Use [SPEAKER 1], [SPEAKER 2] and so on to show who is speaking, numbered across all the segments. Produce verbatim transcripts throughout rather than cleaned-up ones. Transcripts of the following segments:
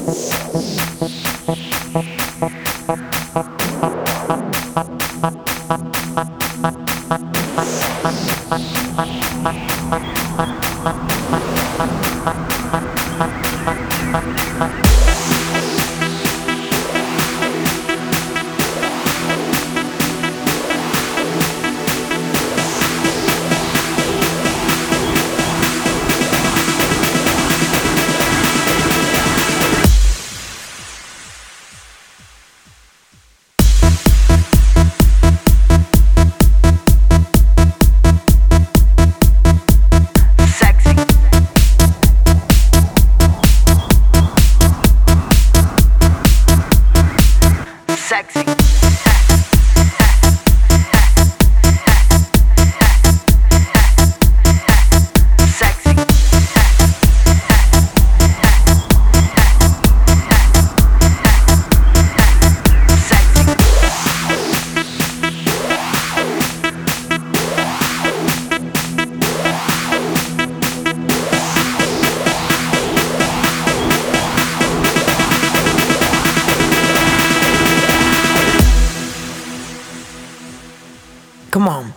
[SPEAKER 1] Come on.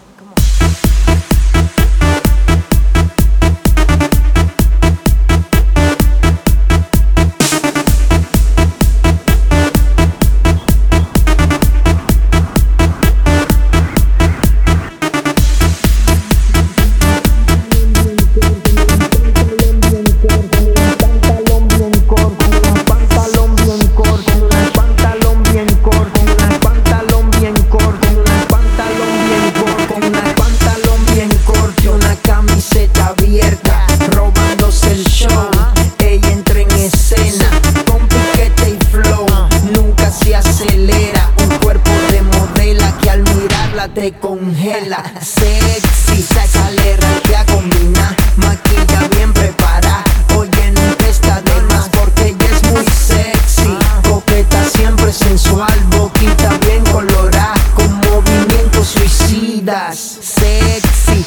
[SPEAKER 2] Te congela, sexy, sale raquea, combina, maquilla bien prepara. Oye, nunca está de más porque ella es muy sexy, coqueta, siempre sensual, boquita bien colorada, con movimientos suicidas. Sexy,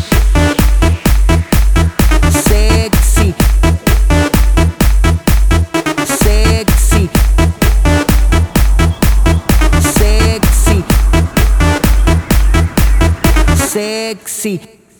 [SPEAKER 2] sexy, sexy, sexy, sexy.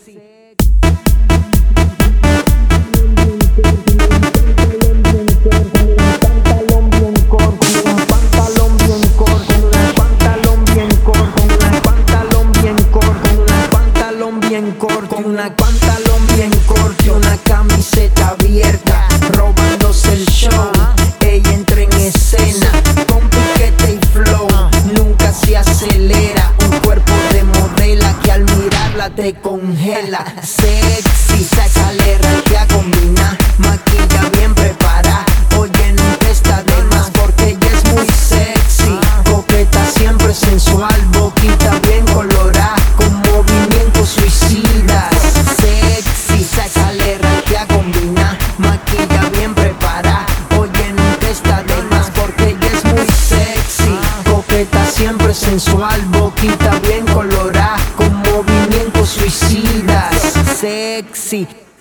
[SPEAKER 1] Pantalón bien corto, un pantalón bien corto, un pantalón bien corto, un pantalón bien corto, un pantalón bien corto,
[SPEAKER 2] Una pantalón bien corto, una camiseta abierta, robándose el show. Ella entra en escena con piquete y flow, nunca se acelera. Un cuerpo de modela que al mirarla te congela. Sexy, sale raquea, combina, maquilla bien prepara. Oye, nunca está de más porque ella es muy sexy, coqueta, siempre sensual, boquita bien colorada, con movimientos suicidas. Sexy, sale raquea, combina, maquilla bien prepara. Oye, nunca está de más porque ella es muy sexy, coqueta, siempre sensual, boquita bien colorada, con movimientos suicidas. Sexy.